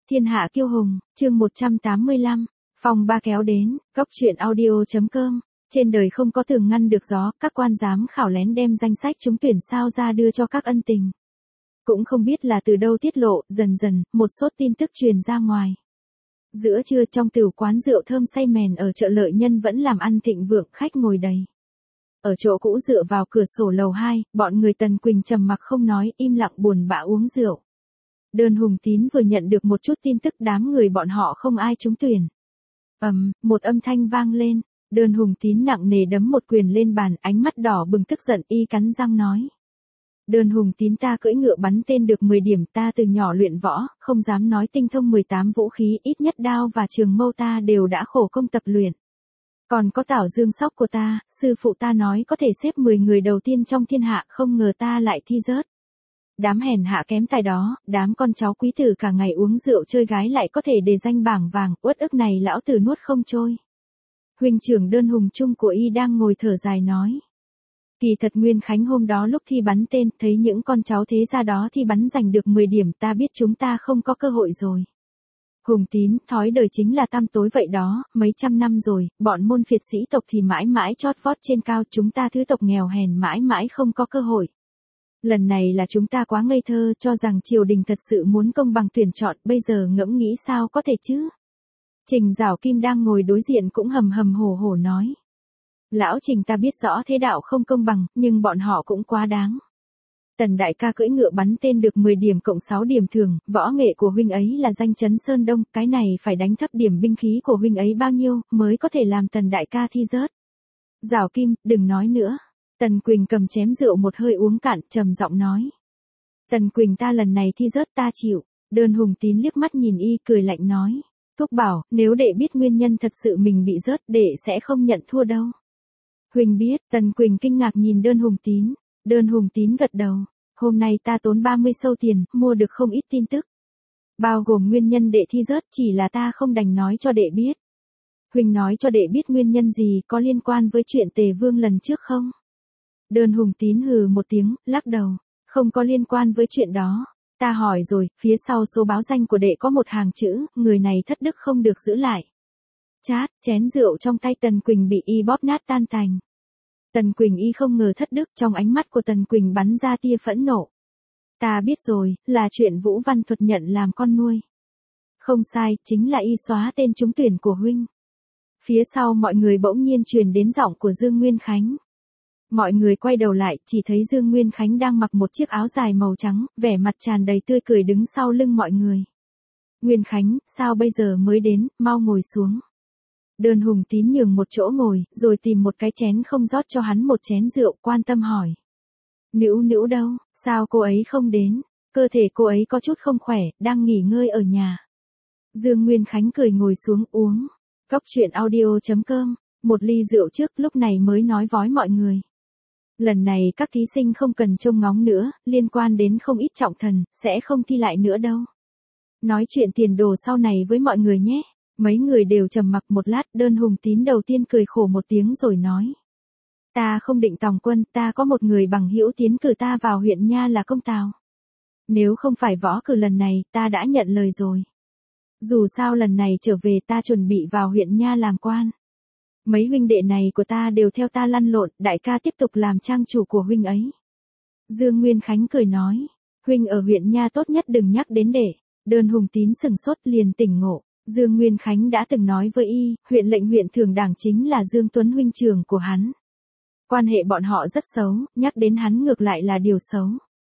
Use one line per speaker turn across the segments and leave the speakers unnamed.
Thiên hạ kiêu hùng, chương 185, phòng ba kéo đến, góc truyện audio.com. Trên đời không có tường ngăn được gió, các quan giám khảo lén đem danh sách trúng tuyển sao ra đưa cho các ân tình. Cũng không biết là từ đâu tiết lộ, dần dần, một số tin tức truyền ra ngoài. Giữa trưa trong tửu quán rượu thơm say mèn ở chợ Lợi Nhân vẫn làm ăn thịnh vượng, khách ngồi đầy. Ở chỗ cũ dựa vào cửa sổ lầu 2, bọn người Tần Quỳnh trầm mặc không nói, im lặng buồn bã uống rượu. Đơn Hùng Tín vừa nhận được một chút tin tức đám người bọn họ không ai trúng tuyển. Một âm thanh vang lên, Đơn Hùng Tín nặng nề đấm một quyền lên bàn, ánh mắt đỏ bừng tức giận, y cắn răng nói. Đơn Hùng Tín, ta cưỡi ngựa bắn tên được 10 điểm, ta từ nhỏ luyện võ, không dám nói tinh thông 18 vũ khí, ít nhất đao và trường mâu ta đều đã khổ công tập luyện. Còn có Tảo Dương Sóc của ta, sư phụ ta nói có thể xếp 10 người đầu tiên trong thiên hạ, không ngờ ta lại thi rớt. Đám hèn hạ kém tài đó, đám con cháu quý tử cả ngày uống rượu chơi gái lại có thể đề danh bảng vàng, uất ức này lão tử nuốt không trôi. Huynh trưởng Đơn Hùng Trung của y đang ngồi thở dài nói. Kỳ thật Nguyên Khánh hôm đó lúc thi bắn tên, thấy những con cháu thế gia đó thi bắn giành được 10 điểm, ta biết chúng ta không có cơ hội rồi. Hùng Tín, thói đời chính là tăm tối vậy đó, mấy trăm năm rồi, bọn môn phiệt sĩ tộc thì mãi mãi chót vót trên cao, chúng ta thứ tộc nghèo hèn mãi mãi không có cơ hội. Lần này là chúng ta quá ngây thơ, cho rằng triều đình thật sự muốn công bằng tuyển chọn, bây giờ ngẫm nghĩ sao có thể chứ. Trình Giảo Kim đang ngồi đối diện cũng hầm hầm hổ hổ nói. Lão Trình, ta biết rõ thế đạo không công bằng, nhưng bọn họ cũng quá đáng. Tần đại ca cưỡi ngựa bắn tên được 10 điểm cộng 6 điểm thường, võ nghệ của huynh ấy là danh chấn Sơn Đông, cái này phải đánh thấp điểm binh khí của huynh ấy bao nhiêu, mới có thể làm Tần đại ca thi rớt. Giảo Kim, đừng nói nữa. Tần Quỳnh cầm chén rượu một hơi uống cạn, trầm giọng nói. Tần Quỳnh, ta lần này thi rớt ta chịu. Đơn Hùng Tín liếc mắt nhìn y, cười lạnh nói. Thúc bảo, nếu đệ biết nguyên nhân thật sự mình bị rớt, đệ sẽ không nhận thua đâu. Huỳnh biết. Tần Quỳnh kinh ngạc nhìn Đơn Hùng Tín. Đơn Hùng Tín gật đầu. Hôm nay ta tốn 30 sâu tiền, mua được không ít tin tức. Bao gồm nguyên nhân đệ thi rớt, chỉ là ta không đành nói cho đệ biết. Huỳnh nói cho đệ biết nguyên nhân gì, có liên quan với chuyện Tề Vương lần trước không? Đơn Hùng Tín hừ một tiếng, lắc đầu. Không có liên quan với chuyện đó. Ta hỏi rồi, phía sau số báo danh của đệ có một hàng chữ, người này thất đức không được giữ lại. Chát, chén rượu trong tay Tần Quỳnh bị y bóp nát tan tành. Tần Quỳnh y không ngờ thất đức, trong ánh mắt của Tần Quỳnh bắn ra tia phẫn nộ. Ta biết rồi, là chuyện Vũ Văn Thuật nhận làm con nuôi. Không sai, chính là y xóa tên trúng tuyển của huynh. Phía sau mọi người bỗng nhiên truyền đến giọng của Dương Nguyên Khánh. Mọi người quay đầu lại, chỉ thấy Dương Nguyên Khánh đang mặc một chiếc áo dài màu trắng, vẻ mặt tràn đầy tươi cười đứng sau lưng mọi người. Nguyên Khánh, sao bây giờ mới đến, mau ngồi xuống. Đơn Hùng Tín nhường một chỗ ngồi, rồi tìm một cái chén không rót cho hắn một chén rượu, quan tâm hỏi. Nữu Nữu đâu, sao cô ấy không đến, cơ thể cô ấy có chút không khỏe, đang nghỉ ngơi ở nhà. Dương Nguyên Khánh cười ngồi xuống uống. Góc truyện audio.com, một ly rượu trước lúc này mới nói vói mọi người. Lần này các thí sinh không cần trông ngóng nữa, liên quan đến không ít trọng thần, sẽ không thi lại nữa đâu. Nói chuyện tiền đồ sau này với mọi người nhé. Mấy người đều trầm mặc một lát, Đơn Hùng Tín đầu tiên cười khổ một tiếng rồi nói. Ta không định tòng quân, ta có một người bằng hữu tiến cử ta vào huyện Nha là Công Tào. Nếu không phải võ cử lần này, ta đã nhận lời rồi. Dù sao lần này trở về ta chuẩn bị vào huyện Nha làm quan. Mấy huynh đệ này của ta đều theo ta lăn lộn, đại ca tiếp tục làm trang chủ của huynh ấy. Dương Nguyên Khánh cười nói, huynh ở huyện Nha tốt nhất đừng nhắc đến để. Đơn Hùng Tín sừng sốt liền tỉnh ngộ. Dương Nguyên Khánh đã từng nói với y, huyện lệnh huyện thường đảng chính là Dương Tuấn huynh trưởng của hắn. Quan hệ bọn họ rất xấu, nhắc đến hắn ngược lại là điều xấu.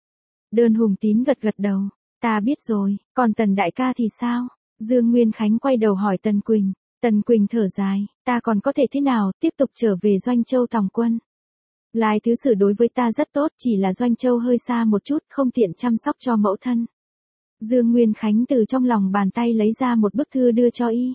Đơn Hùng Tín gật gật đầu, ta biết rồi, còn Tần đại ca thì sao? Dương Nguyên Khánh quay đầu hỏi Tần Quỳnh. Tần Quỳnh thở dài, ta còn có thể thế nào, tiếp tục trở về Doanh Châu tòng quân. Lai thứ sử đối với ta rất tốt, chỉ là Doanh Châu hơi xa một chút, không tiện chăm sóc cho mẫu thân. Dương Nguyên Khánh từ trong lòng bàn tay lấy ra một bức thư đưa cho y.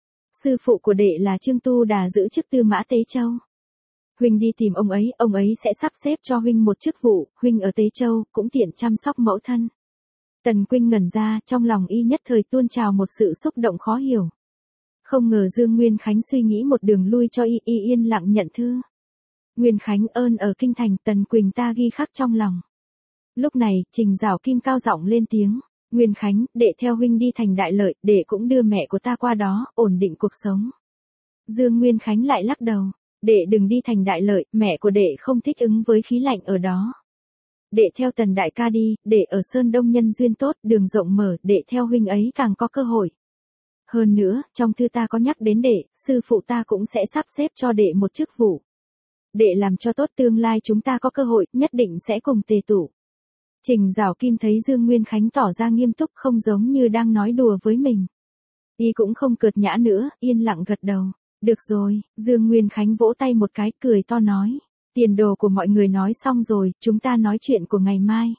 Sư phụ của đệ là Trương Tu Đà giữ chức Tư Mã Tế Châu. Huynh đi tìm ông ấy sẽ sắp xếp cho huynh một chức vụ, huynh ở Tế Châu, cũng tiện chăm sóc mẫu thân. Tần Quỳnh ngẩn ra, trong lòng y nhất thời tuôn trào một sự xúc động khó hiểu. Không ngờ Dương Nguyên Khánh suy nghĩ một đường lui cho y yên lặng nhận thư. Nguyên Khánh ơn ở kinh thành, Tần Quỳnh ta ghi khắc trong lòng. Lúc này, Trình Giảo Kim cao giọng lên tiếng. Nguyên Khánh, đệ theo huynh đi thành Đại Lợi, đệ cũng đưa mẹ của ta qua đó, ổn định cuộc sống. Dương Nguyên Khánh lại lắc đầu, đệ đừng đi thành Đại Lợi, mẹ của đệ không thích ứng với khí lạnh ở đó. Đệ theo Tần đại ca đi, đệ ở Sơn Đông nhân duyên tốt, đường rộng mở, đệ theo huynh ấy càng có cơ hội. Hơn nữa, trong thư ta có nhắc đến đệ, sư phụ ta cũng sẽ sắp xếp cho đệ một chức vụ. Đệ làm cho tốt tương lai chúng ta có cơ hội, nhất định sẽ cùng tề tụ. Trình Giảo Kim thấy Dương Nguyên Khánh tỏ ra nghiêm túc không giống như đang nói đùa với mình. Y cũng không cợt nhã nữa, yên lặng gật đầu. Được rồi, Dương Nguyên Khánh vỗ tay một cái, cười to nói. Tiền đồ của mọi người nói xong rồi, chúng ta nói chuyện của ngày mai.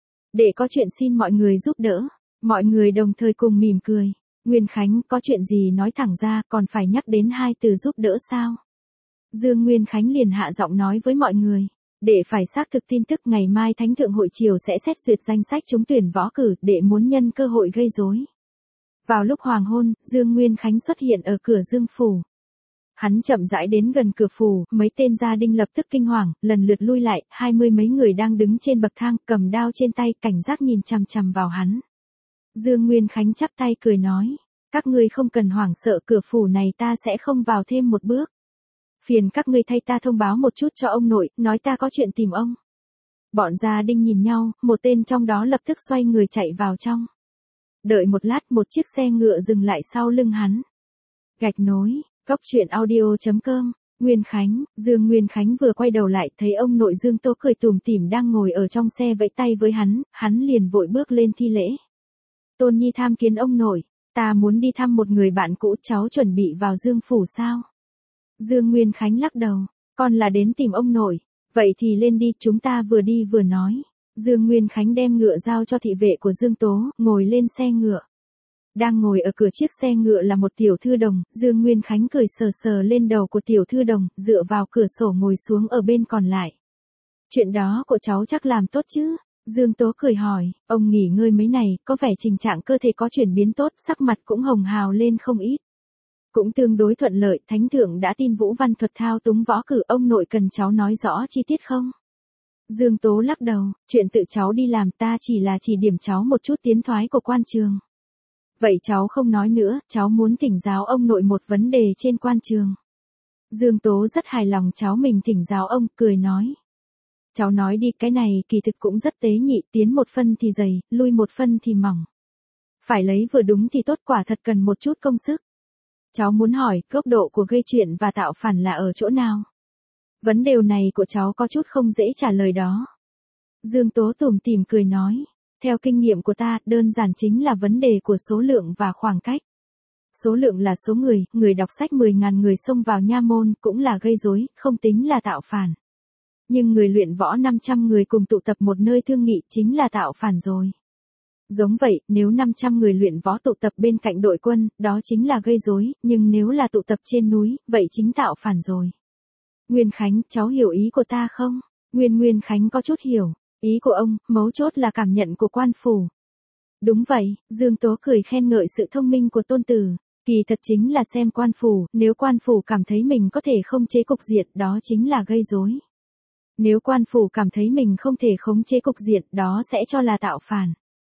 Để có chuyện xin mọi người giúp đỡ. Mọi người đồng thời cùng mỉm cười. Nguyên Khánh, có chuyện gì nói thẳng ra, còn phải nhắc đến hai từ giúp đỡ sao? Dương Nguyên Khánh liền hạ giọng nói với mọi người. Để phải xác thực tin tức ngày mai Thánh Thượng Hội Triều sẽ xét duyệt danh sách trúng tuyển võ cử, để muốn nhân cơ hội gây rối. Vào lúc hoàng hôn, Dương Nguyên Khánh xuất hiện ở cửa Dương Phủ. Hắn chậm rãi đến gần cửa phủ, mấy tên gia đình lập tức kinh hoàng, lần lượt lui lại, 20 mấy người đang đứng trên bậc thang, cầm đao trên tay, cảnh giác nhìn chằm chằm vào hắn. Dương Nguyên Khánh chắp tay cười nói, các ngươi không cần hoảng sợ, cửa phủ này ta sẽ không vào thêm một bước. Phiền các ngươi thay ta thông báo một chút cho ông nội, nói ta có chuyện tìm ông. Bọn gia đình nhìn nhau, một tên trong đó lập tức xoay người chạy vào trong. Đợi một lát, một chiếc xe ngựa dừng lại sau lưng hắn. Gạch nối. Góc truyện audio.com, Nguyên Khánh, Dương Nguyên Khánh vừa quay đầu lại thấy ông nội Dương Tố cười tủm tỉm đang ngồi ở trong xe vẫy tay với hắn liền vội bước lên thi lễ. Tôn Nhi tham kiến ông nội, ta muốn đi thăm một người bạn cũ, cháu chuẩn bị vào Dương Phủ sao? Dương Nguyên Khánh lắc đầu, con là đến tìm ông nội, vậy thì lên đi, chúng ta vừa đi vừa nói. Dương Nguyên Khánh đem ngựa giao cho thị vệ của Dương Tố, ngồi lên xe ngựa. Đang ngồi ở cửa chiếc xe ngựa là một tiểu thư đồng, Dương Nguyên Khánh cười sờ sờ lên đầu của tiểu thư đồng, dựa vào cửa sổ ngồi xuống ở bên còn lại. Chuyện đó của cháu chắc làm tốt chứ? Dương Tố cười hỏi, ông nghỉ ngơi mấy ngày, có vẻ tình trạng cơ thể có chuyển biến tốt, sắc mặt cũng hồng hào lên không ít. Cũng tương đối thuận lợi, Thánh Thượng đã tin Vũ Văn Thuật thao túng võ cử, ông nội cần cháu nói rõ chi tiết không? Dương Tố lắc đầu, chuyện tự cháu đi làm, ta chỉ điểm cháu một chút tiến thoái của quan trường. Vậy cháu không nói nữa, cháu muốn thỉnh giáo ông nội một vấn đề trên quan trường. Dương Tố rất hài lòng cháu mình thỉnh giáo ông, cười nói. Cháu nói đi, cái này kỳ thực cũng rất tế nhị, tiến một phân thì dày, lui một phân thì mỏng. Phải lấy vừa đúng thì tốt, quả thật cần một chút công sức. Cháu muốn hỏi, góc độ của gây chuyện và tạo phản là ở chỗ nào? Vấn đề này của cháu có chút không dễ trả lời đó. Dương Tố tủm tỉm cười nói. Theo kinh nghiệm của ta, đơn giản chính là vấn đề của số lượng và khoảng cách. Số lượng là số người đọc sách 10.000 người xông vào nha môn cũng là gây rối, không tính là tạo phản. Nhưng người luyện võ 500 người cùng tụ tập một nơi thương nghị chính là tạo phản rồi. Giống vậy, nếu 500 người luyện võ tụ tập bên cạnh đội quân, đó chính là gây rối, nhưng nếu là tụ tập trên núi, vậy chính tạo phản rồi. Nguyên Khánh, cháu hiểu ý của ta không? Nguyên Khánh có chút hiểu. Ý của ông, mấu chốt là cảm nhận của quan phủ. Đúng vậy, Dương Tố cười khen ngợi sự thông minh của tôn tử. Kỳ thật chính là xem quan phủ, nếu quan phủ cảm thấy mình có thể không chế cục diện, đó chính là gây rối. Nếu quan phủ cảm thấy mình không thể khống chế cục diện, đó sẽ cho là tạo phản.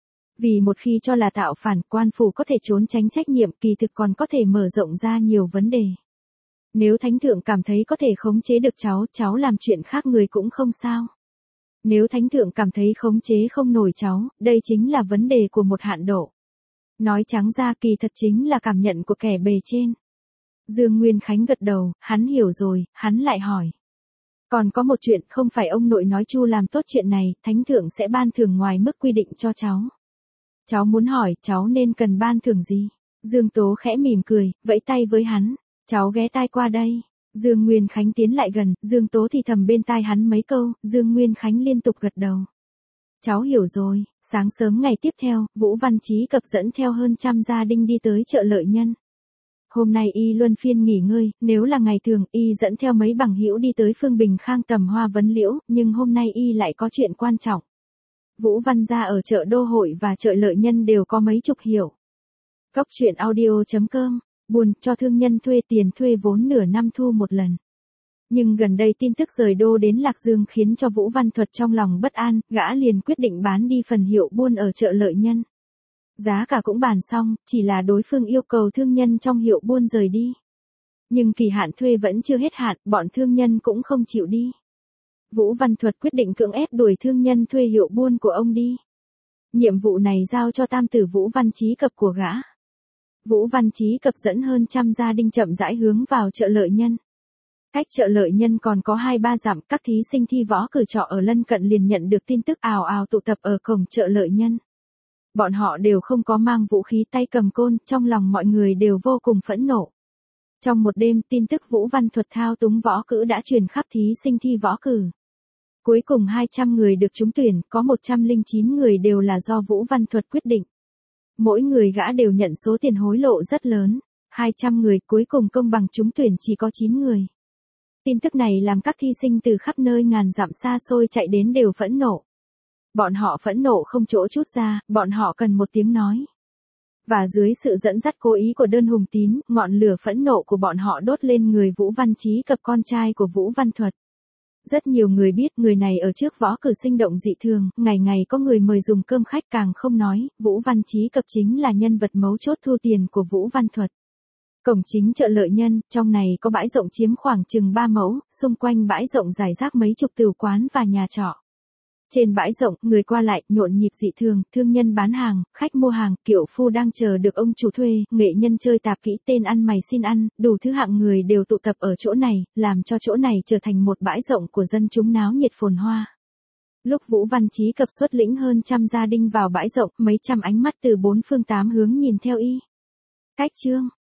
Vì một khi cho là tạo phản, quan phủ có thể trốn tránh trách nhiệm, kỳ thực còn có thể mở rộng ra nhiều vấn đề. Nếu Thánh Thượng cảm thấy có thể khống chế được cháu làm chuyện khác người cũng không sao. Nếu Thánh Thượng cảm thấy khống chế không nổi cháu, đây chính là vấn đề của một hạn độ. Nói trắng ra kỳ thật chính là cảm nhận của kẻ bề trên. Dương Nguyên Khánh gật đầu, hắn hiểu rồi, hắn lại hỏi. Còn có một chuyện, không phải ông nội nói Chu làm tốt chuyện này, Thánh Thượng sẽ ban thưởng ngoài mức quy định cho cháu. Cháu muốn hỏi, cháu nên cần ban thưởng gì? Dương Tố khẽ mỉm cười, vẫy tay với hắn. Cháu ghé tai qua đây. Dương Nguyên Khánh tiến lại gần, Dương Tố thì thầm bên tai hắn mấy câu, Dương Nguyên Khánh liên tục gật đầu. Cháu hiểu rồi. Sáng sớm ngày tiếp theo, Vũ Văn Chí Cập dẫn theo hơn 100 gia đình đi tới chợ Lợi Nhân. Hôm nay y luân phiên nghỉ ngơi, nếu là ngày thường, y dẫn theo mấy bằng hữu đi tới Phương Bình Khang tầm hoa vấn liễu, nhưng hôm nay y lại có chuyện quan trọng. Vũ Văn gia ở chợ Đô Hội và chợ Lợi Nhân đều có mấy chục hiệu. Góc truyện audio.com, buồn cho thương nhân thuê tiền thuê vốn nửa năm thu một lần. Nhưng gần đây tin tức rời đô đến Lạc Dương khiến cho Vũ Văn Thuật trong lòng bất an, gã liền quyết định bán đi phần hiệu buôn ở chợ Lợi Nhân. Giá cả cũng bàn xong, chỉ là đối phương yêu cầu thương nhân trong hiệu buôn rời đi. Nhưng kỳ hạn thuê vẫn chưa hết hạn, bọn thương nhân cũng không chịu đi. Vũ Văn Thuật quyết định cưỡng ép đuổi thương nhân thuê hiệu buôn của ông đi. Nhiệm vụ này giao cho tam tử Vũ Văn Chí Cập của gã. Vũ Văn Chí Cập dẫn hơn trăm gia đình chậm rãi hướng vào chợ Lợi Nhân. Cách chợ Lợi Nhân còn có 2-3 dặm, các thí sinh thi võ cử trọ ở lân cận liền nhận được tin tức ào ào tụ tập ở cổng chợ Lợi Nhân. Bọn họ đều không có mang vũ khí, tay cầm côn, trong lòng mọi người đều vô cùng phẫn nộ. Trong một đêm, tin tức Vũ Văn Thuật thao túng võ cử đã truyền khắp thí sinh thi võ cử. Cuối cùng 200 người được trúng tuyển, có 109 người đều là do Vũ Văn Thuật quyết định. Mỗi người gã đều nhận số tiền hối lộ rất lớn. 200 người cuối cùng công bằng trúng tuyển chỉ có 9 người. Tin tức này làm các thi sinh từ khắp nơi ngàn dặm xa xôi chạy đến đều phẫn nộ. Bọn họ phẫn nộ không chỗ trút ra, bọn họ cần một tiếng nói. Và dưới sự dẫn dắt cố ý của Đơn Hùng Tín, ngọn lửa phẫn nộ của bọn họ đốt lên người Vũ Văn Chí Cập, con trai của Vũ Văn Thuật. Rất nhiều người biết người này ở trước võ cử sinh động dị thường, ngày ngày có người mời dùng cơm khách, càng không nói, Vũ Văn Chí Cập chính là nhân vật mấu chốt thu tiền của Vũ Văn Thuật. Cổng chính chợ Lợi Nhân, trong này có bãi rộng chiếm khoảng chừng 3 mẫu, xung quanh bãi rộng rải rác mấy chục tửu quán và nhà trọ. Trên bãi rộng, người qua lại, nhộn nhịp dị thường, thương nhân bán hàng, khách mua hàng, kiệu phu đang chờ được ông chủ thuê, nghệ nhân chơi tạp kỹ, tên ăn mày xin ăn, đủ thứ hạng người đều tụ tập ở chỗ này, làm cho chỗ này trở thành một bãi rộng của dân chúng náo nhiệt phồn hoa. Lúc Vũ Văn Chí Cập xuất lĩnh hơn trăm gia đình vào bãi rộng, mấy trăm ánh mắt từ 4 phương 8 hướng nhìn theo y. Cách chương